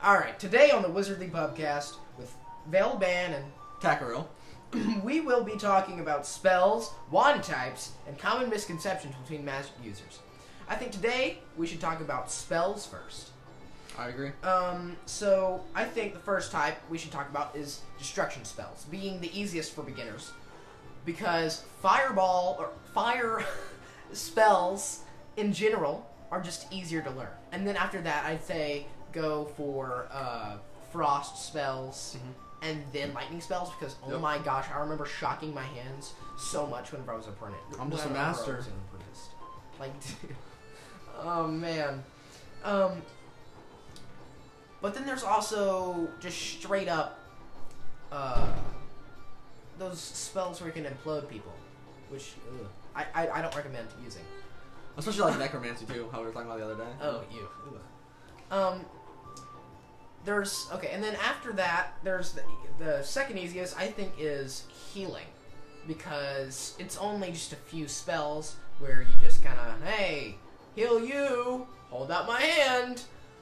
Alright, today on the Wizardly Pubcast with Valeban and Kakarot, we will be talking about spells, wand types, and common misconceptions between magic users. I think today we should talk about spells first. I agree. So I think the first type we should talk about is destruction spells, being the easiest for beginners. Because fireball, or fire spells in general are just easier to learn. And then after that, I'd say go for frost spells and then lightning spells because, oh my gosh, I remember shocking my hands so much whenever I was apprentice. I'm just a master. Like, dude. Oh, man. But then there's also just straight up those spells where you can implode people, which I don't recommend using. Especially like necromancy too, how we were talking about the other day. Oh, you. There's and then after that, there's the second easiest I think is healing, because it's only just a few spells where you just kind of hey, heal you, hold out my hand,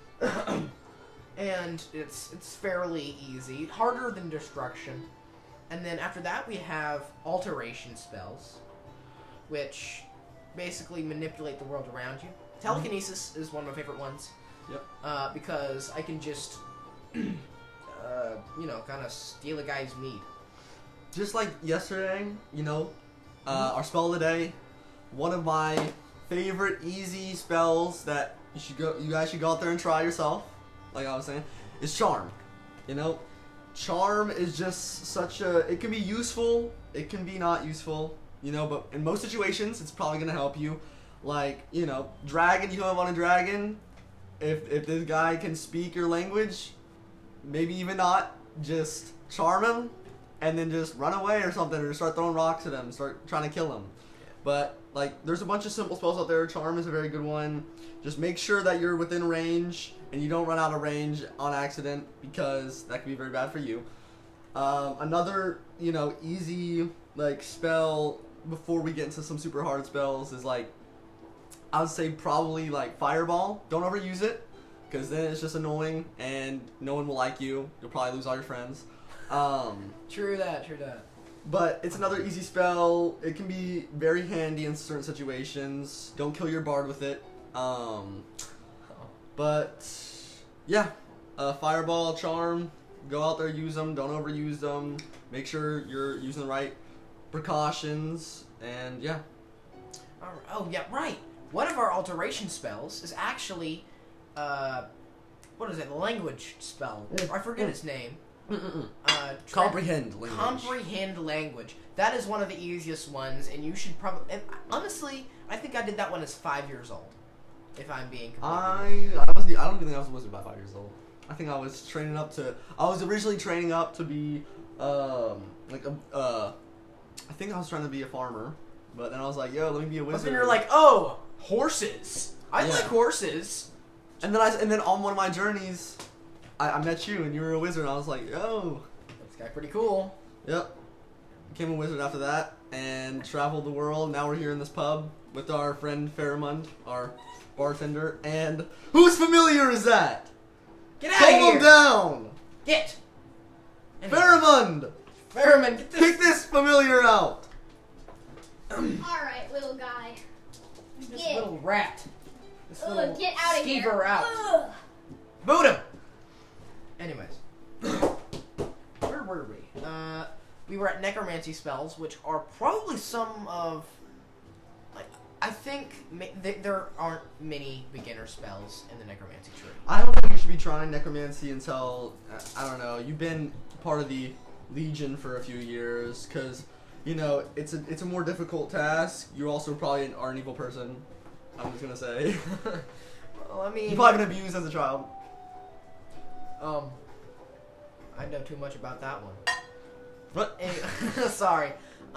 and it's fairly easy, harder than destruction. And then after that, we have alteration spells, which basically manipulate the world around you. Telekinesis is one of my favorite ones. Yep. Because I can just, kind of steal a guy's meat. Just like yesterday, our spell of the day, one of my favorite easy spells that you guys should go out there and try yourself, like I was saying, is Charm. Charm is just it can be useful, it can be not useful, but in most situations, it's probably going to help you. Like, dragon, you have on a dragon, if this guy can speak your language, maybe even not, just charm him, and then just run away or something, or start throwing rocks at him, start trying to kill him. But, there's a bunch of simple spells out there. Charm is a very good one. Just make sure that you're within range, and you don't run out of range on accident, because that can be very bad for you. Another, easy, spell before we get into some super hard spells is, I would say probably, Fireball. Don't overuse it, because then it's just annoying, and no one will like you. You'll probably lose all your friends. True that. But it's another easy spell. It can be very handy in certain situations. Don't kill your bard with it. But yeah, Fireball, Charm, go out there, use them. Don't overuse them. Make sure you're using the right precautions, and yeah. Oh yeah, right. One of our alteration spells is actually, what is it? Language spell. I forget its name. Comprehend language. Comprehend language. That is one of the easiest ones, and you should probably. Honestly, I think I did that one as 5 years old. If I'm being completely I don't even think I was a wizard by 5 years old. I think I was I was originally training up to be I think I was trying to be a farmer, but then I was like, yo, let me be a wizard. But then you're like, oh, horses. I like horses. And then on one of my journeys, I met you, and you were a wizard, and I was like, yo. This guy pretty cool. Yep. Became a wizard after that, and traveled the world. Now we're here in this pub with our friend Pharamond, our bartender, and whose familiar is that? Get out of here! Hold him down! Get! Anyway. Pharamond, get kick this familiar out! Alright, little guy. This little rat. This little get out of here. skeever out. Ugh. Boot him! Anyways. Where were we? We were at necromancy spells, which are probably some of... I think there aren't many beginner spells in the necromancy tree. I don't think you should be trying necromancy until, I don't know, you've been part of the Legion for a few years, because, it's a more difficult task. You also probably are an evil person, I'm just going to say. Well, I mean... You've probably been abused as a child. I know too much about that one. What? Anyway, sorry.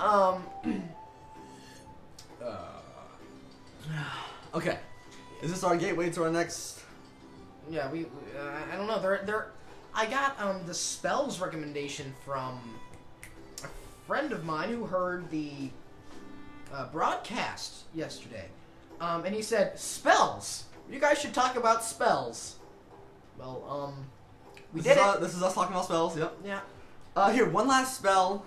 Okay. Is this our gateway to our next... Yeah, I don't know. I got the spells recommendation from a friend of mine who heard the broadcast yesterday. And he said, spells! You guys should talk about spells. Well, We did it. This is us talking about spells. Yep. Yeah. Here, one last spell.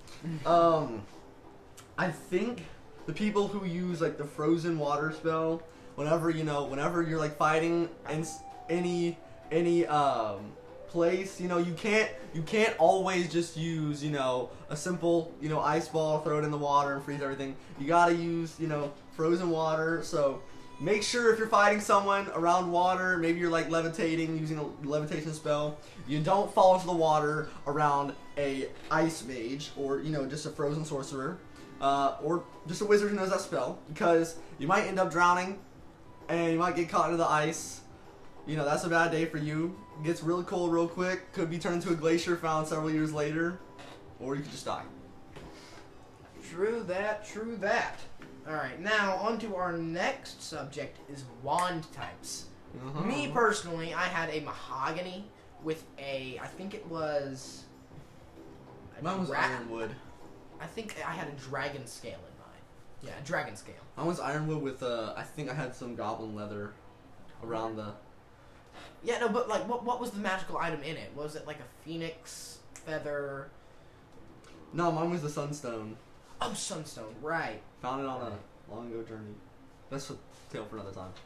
I think the people who use like the frozen water spell, whenever you're like fighting in any place, you can't always just use a simple ice ball, throw it in the water and freeze everything. You gotta use frozen water. So make sure if you're fighting someone around water, maybe you're like levitating using a levitation spell, you don't fall into the water around a ice mage or just a frozen sorcerer or just a wizard who knows that spell, because you might end up drowning and you might get caught into the ice. That's a bad day for you. It gets really cold real quick. Could be turned into a glacier found several years later, or you could just die. True that, true that. Alright, now on to our next subject is wand types. Me personally, I had a mahogany with I think it was... Mine was ironwood. I think I had a dragon scale in mine. Yeah, a dragon scale. Mine was ironwood with, I think I had some goblin leather around the... Yeah, no, but like, what was the magical item in it? Was it like a phoenix feather? No, mine was the sunstone. Oh, sunstone, right. Found it on a long ago journey. That's a tale for another time.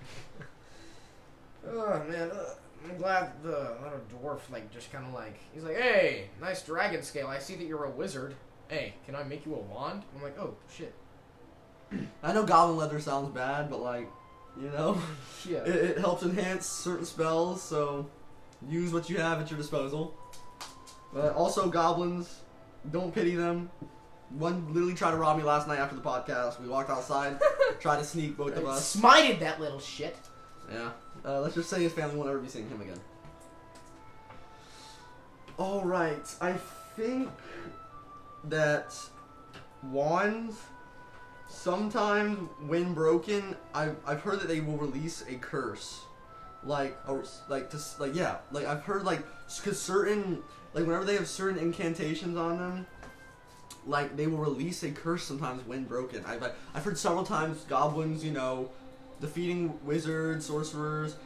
Oh man, I'm glad the little dwarf just kind of he's like, hey, nice dragon scale. I see that you're a wizard. Hey, can I make you a wand? I'm like, oh shit. I know goblin leather sounds bad, but Yeah. it helps enhance certain spells, so use what you have at your disposal. But also goblins, don't pity them. One literally tried to rob me last night after the podcast. We walked outside, tried to sneak both of us. Smited that little shit. Yeah. Let's just say his family won't ever be seeing him again. Alright, I think that wands, sometimes when broken, I've heard that they will release a curse. I've heard because certain, whenever they have certain incantations on them, they will release a curse sometimes when broken. I've heard several times goblins, defeating wizards, sorcerers,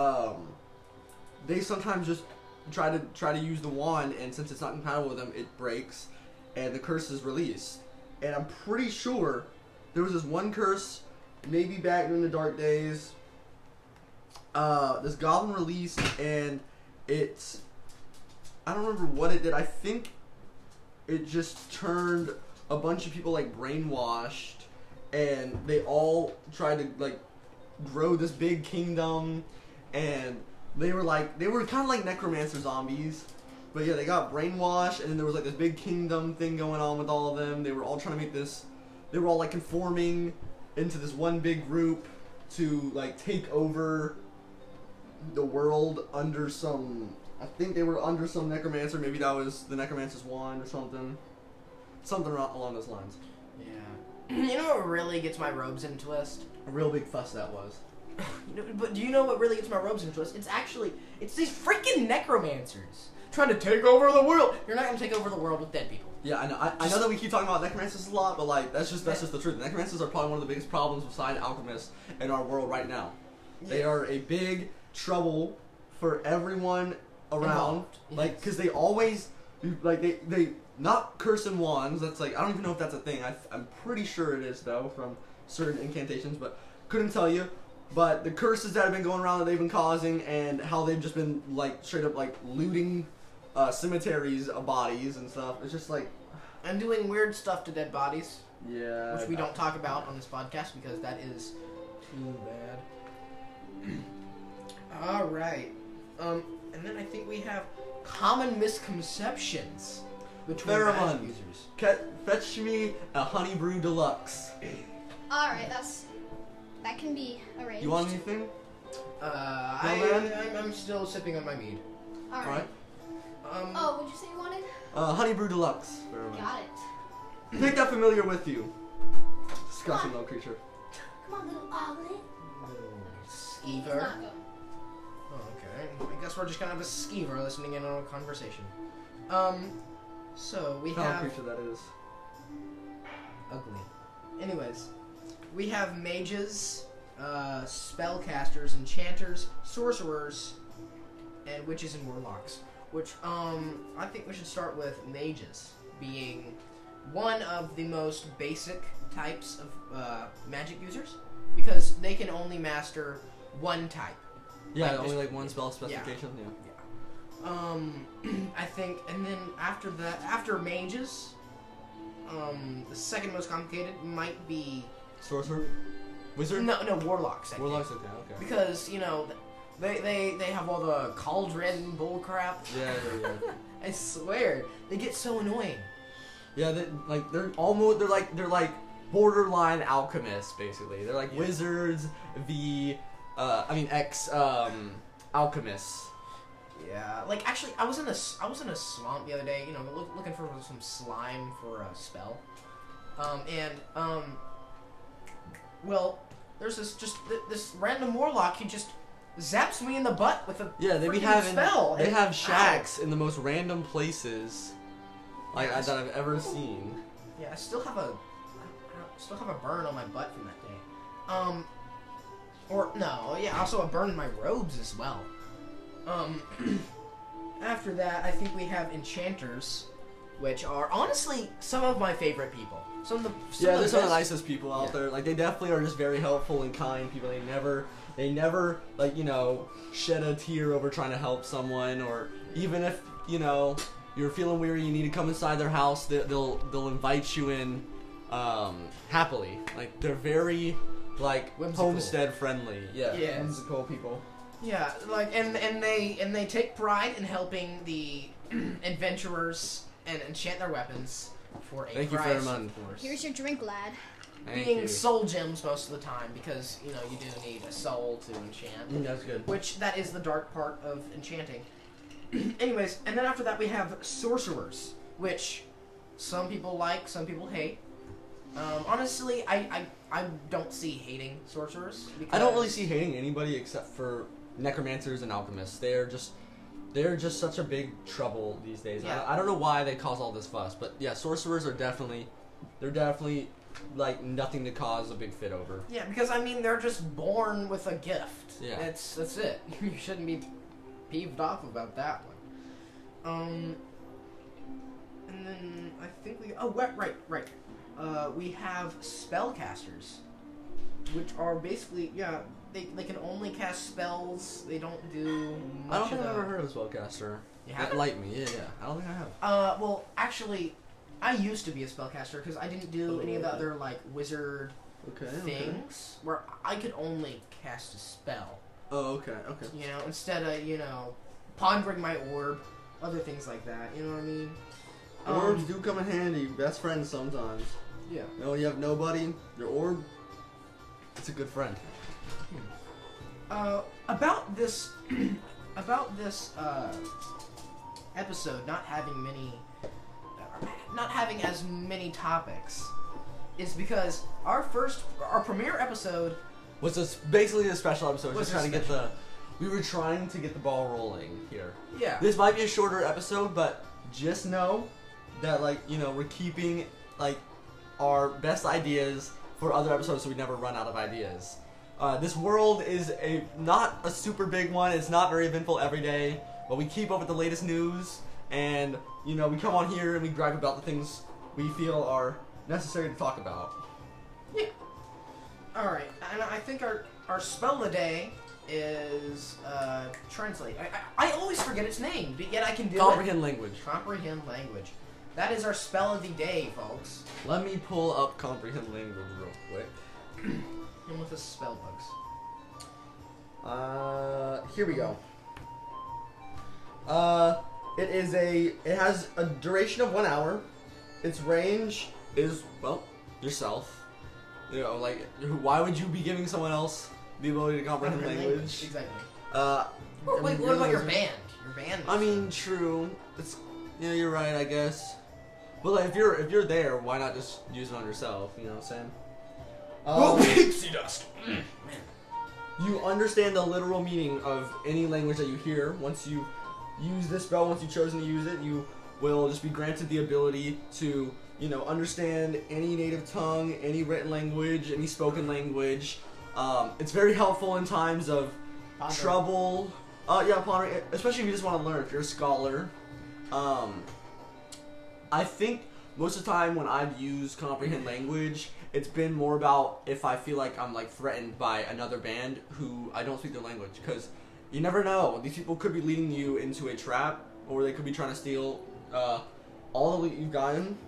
they sometimes just try to use the wand, and since it's not compatible with them, it breaks, and the curse is released. And I'm pretty sure there was this one curse, maybe back in the dark days, this goblin released, and I don't remember what it did. I think it just turned a bunch of people brainwashed, and they all tried to grow this big kingdom, and they were kind of like necromancer zombies. But yeah, they got brainwashed, and then there was this big kingdom thing going on with all of them. They were all trying to make this, they were all conforming into this one big group to take over the world under some, I think they were under some necromancer. Maybe that was the necromancer's wand or something. Something along those lines. Yeah. You know what really gets my robes in a twist? A real big fuss that was. But do you know what really gets my robes in a twist? It's these freaking necromancers trying to take over the world. You're not going to take over the world with dead people. Yeah, I know. I know that we keep talking about necromancers a lot, but that's just the truth. Necromancers are probably one of the biggest problems beside alchemists in our world right now. Yeah. They are a big trouble for everyone around, because they always they not cursing wands. That's I don't even know if that's a thing. I'm pretty sure it is though from certain incantations, but couldn't tell you. But the curses that have been going around that they've been causing, and how they've just been straight up looting cemeteries of bodies and stuff. It's just and doing weird stuff to dead bodies. Yeah, which we don't talk about on this podcast because that is too bad. All right. And then I think we have common misconceptions between magic users. Fetch me a honey brew deluxe. Alright, that can be arranged. You want anything? I'm still sipping on my mead. Alright. What'd you say you wanted? Honey brew deluxe. Got it. Take that familiar with you. Disgusting little creature. Come on, little omelet. Skeever. Okay. I guess we're just kind of a skeever listening in on a conversation. So we have creature that is. Ugly. Anyways, we have mages, spellcasters, enchanters, sorcerers, and witches and warlocks. which I think we should start with mages being one of the most basic types of magic users because they can only master one type. Yeah, Like, only just- like one spell specification. Yeah. I think, and then after that, after mages, the second most complicated might be Sorcerer, wizard. no warlocks. I think. Warlocks. Okay. Because you know they have all the cauldron bull crap. Yeah. I swear they get so annoying. Yeah, they're like borderline alchemists basically. They're like wizards alchemists. Yeah, like actually, I was in a swamp the other day. You know, looking for some slime for a spell. Well, there's this random warlock. He just zaps me in the butt with a Yeah, they be freaking having spell. they and- have ow. shacks in the most random places like Yeah, that I've ever seen. Yeah, I still have a burn on my butt from that day. Also a burn in my robes as well. After that, I think we have enchanters, which are honestly some of my favorite people. They're They're the some of the best- nicest people out there. Like they definitely are just very helpful and kind people. They never like, you know, shed a tear over trying to help someone, or even if, you know, you're feeling weary, you need to come inside their house, they'll invite you in happily. Like they're very like Whimsical. homestead friendly. Yeah. Yes. Whimsical people. Yeah, like and they take pride in helping the adventurers and enchant their weapons for a Thank you price, very much. of course. Here's your drink, lad. Thank Being you. soul gems most of the time because you know you do need a soul to enchant. That's good. Which that is the dark part of enchanting. Anyways, and then after that we have sorcerers, which some people like, some people hate. Honestly, I don't see hating sorcerers. Because I don't really see hating anybody except for necromancers and alchemists. They're just such a big trouble these days. Yeah. I don't know why they cause all this fuss, but yeah, sorcerers are definitely like nothing to cause a big fit over. Yeah, because I mean they're just born with a gift. Yeah. That's it. You shouldn't be peeved off about that one. And then I think right. We have spellcasters, which are basically they can only cast spells. They don't do much I don't think of I've the... ever heard of Spellcaster. You haven't? Light me, yeah. I don't think I have. Well, actually, I used to be a spellcaster because I didn't do any of the Okay. other like wizard Okay. things where I could only cast a spell. Oh, okay. You know, instead of pondering my orb, other things like that. You know what I mean? Orbs do come in handy. Best friends sometimes. Yeah. You know, when you have nobody, your orb, it's a good friend. About this episode not having as many topics is because our premiere episode Was this basically a special episode? Was Just trying to a get we were trying to get the ball rolling here. yeah This might be a shorter episode, but just know that, like, you know, we're keeping, like, our best ideas for other episodes so we never run out of ideas. This world is not a super big one. It's not very eventful every day, but we keep up with the latest news, and, you know, we come on here and we gripe about the things we feel are necessary to talk about. yeah. All right, and I think our spell of the day is translate. I always forget its name, but yet I can do Comprehend language. it. Comprehend language. That is our spell of the day, folks. Let me pull up comprehend language real quick. And with the spell books. Here we go. It has a duration of 1 hour. Its range is, well, yourself. You know, like, why would you be giving someone else the ability to comprehend language? Exactly. Wait, What about your band? Your band. I mean, true. It's, yeah, you're right, I guess. But like, if you're there, why not just use it on yourself? You know what I'm saying? pixie dust. You understand the literal meaning of any language that you hear. Once you use this spell, once you've chosen to use it, you will just be granted the ability to, you know, understand any native tongue, any written language, any spoken language. It's very helpful in times of trouble Yeah, pondering, especially if you just want to learn. If you're a scholar, I think most of the time when I've used comprehend language, it's been more about if I feel like I'm like threatened by another band who I don't speak their language, because you never know. These people could be leading you into a trap, or they could be trying to steal all the loot you've gotten.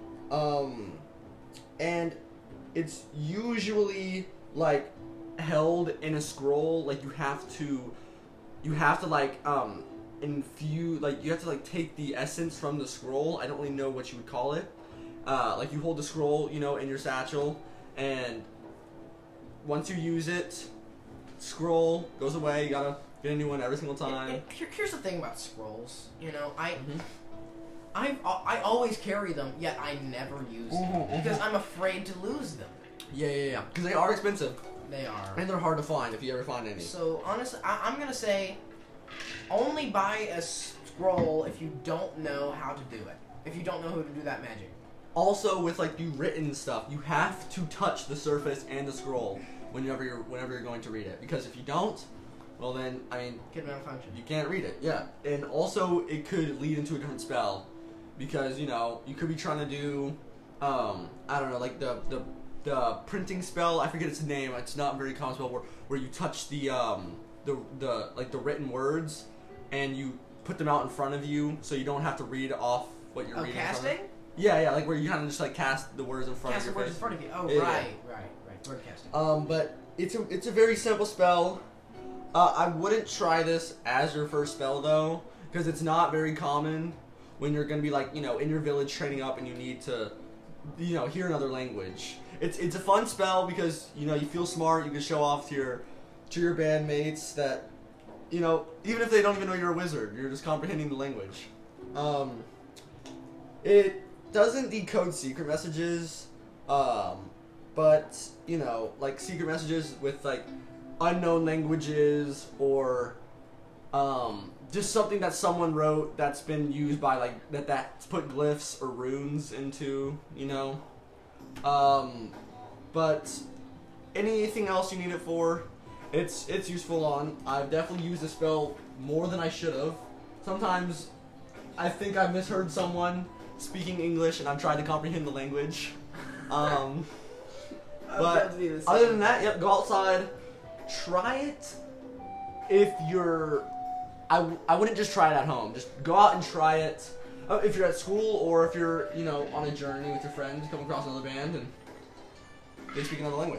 And it's usually like held in a scroll. Like you have to like infuse, like you have to like take the essence from the scroll. I don't really know what you would call it. Like you hold the scroll, you know, in your satchel, and once you use it, scroll goes away. You gotta get a new one every single time. Here's the thing about scrolls. You know, I always carry them, yet I never use them because I'm afraid to lose them. Yeah. Because they are expensive. They are. And they're hard to find if you ever find any. So honestly, I'm gonna say, only buy a scroll if you don't know how to do it. If you don't know who to do that magic. Also, with like the written stuff, you have to touch the surface and the scroll whenever you're going to read it. Because if you don't, well then, I mean, Could malfunction. you can't read it. Yeah, and also it could lead into a different spell, because you know you could be trying to do, I don't know, like the printing spell. I forget its name. It's not a very common spell where you touch the like the written words and you put them out in front of you, so you don't have to read off what you're reading. Casting? Yeah, like where you kind of just like cast the words in front Cast of the your words in face. front of you. Oh, Yeah. right. Word casting. But it's a very simple spell. I wouldn't try this as your first spell though, because it's not very common when you're gonna be like, you know, in your village training up and you need to, you know, hear another language. It's a fun spell because, you know, you feel smart. You can show off to your bandmates that, you know, even if they don't even know you're a wizard, you're just comprehending the language. It doesn't decode secret messages, but, you know, like secret messages with like unknown languages or just something that someone wrote that's been used by like that's put glyphs or runes into, you know. But anything else you need it for, it's useful on. I've definitely used the spell more than I should have. Sometimes I think I misheard someone speaking English and I'm trying to comprehend the language. But other than that, yep, go outside, try it. If you're, I wouldn't just try it at home. Just go out and try it. If you're at school or if you're, you know, on a journey with your friends, come across another band and they speak another language.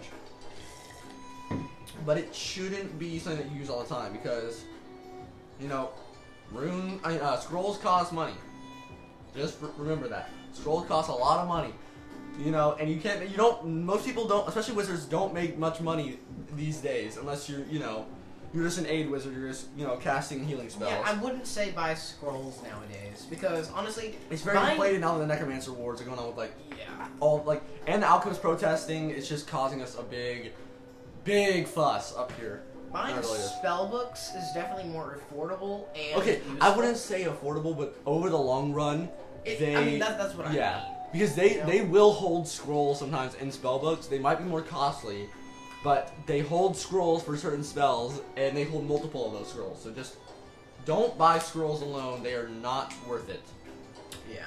But it shouldn't be something that you use all the time because, you know, scrolls cost money. Just remember that. Scrolls cost a lot of money. You know, and most people don't, especially wizards, don't make much money these days unless you're, you know, you're just an aid wizard, you're just, you know, casting healing spells. Yeah, I wouldn't say buy scrolls nowadays because honestly, it's very inflated now that the Necromancer Wars are going on with like, yeah, and the Alchemist protesting. It's just causing us a big fuss up here. buying spell books is definitely more affordable and Okay, useful. I wouldn't say affordable, but over the long run, I mean, that's what I mean. Because they will hold scrolls sometimes in spell books. They might be more costly, but they hold scrolls for certain spells, and they hold multiple of those scrolls. So just don't buy scrolls alone. They are not worth it. Yeah.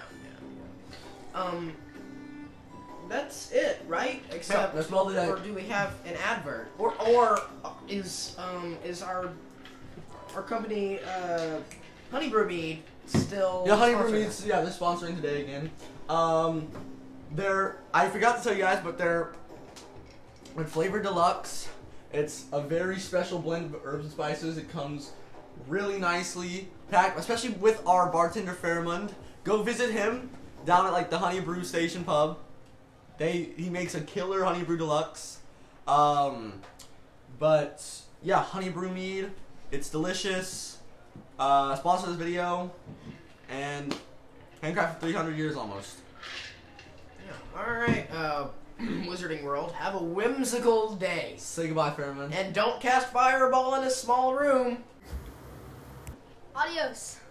That's it, right? Except, that's all today. or do we have an advert? Or is our company Honey Brew Mead still? Yeah, Honey Brew sponsoring Mead's, us? yeah, they're sponsoring today again. I forgot to tell you guys, but they're with Flavor Deluxe. It's a very special blend of herbs and spices. It comes really nicely packed, especially with our bartender Fairmond. Go visit him down at like the Honey Brew Station Pub. He makes a killer Honey Brew Deluxe. But yeah, Honey Brew Mead. It's delicious. Sponsor this video, and handcrafted for 300 years almost. Yeah. All right, Wizarding World, have a whimsical day. Say goodbye, Fairman. And don't cast Fireball in a small room. Adios.